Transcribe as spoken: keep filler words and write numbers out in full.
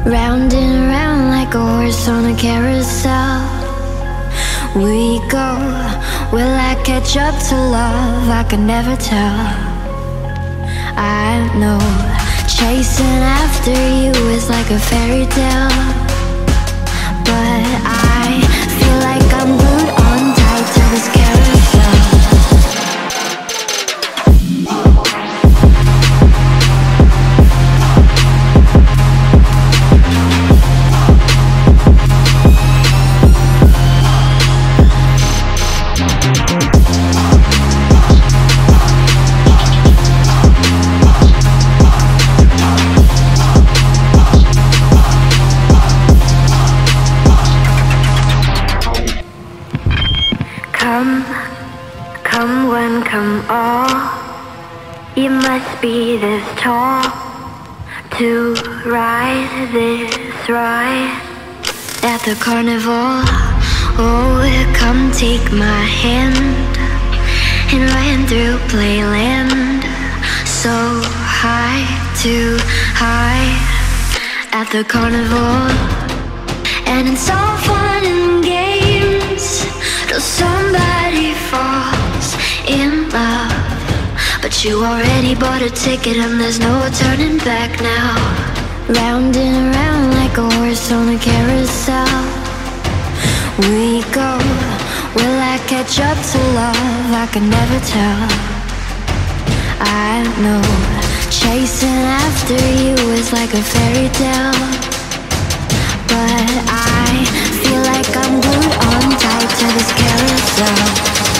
Round and round like a horse on a carousel. We go, will I catch up to love? I can never tell. I know, chasing after you is like a fairy tale. But I feel like I'm glued on tight to this carousel. Come, come one, come all. You must be this tall to ride this ride at the carnival. Oh, come take my hand and run through playland. So high, too high at the carnival. And it's all fun and games till somebody falls in love. But you already bought a ticket and there's no turning back now. Round and round like a horse on a carousel. We go, will I catch up to love? I can never tell. I know, chasing after you is like a fairy tale. But I feel like I'm glued on tight to this carousel.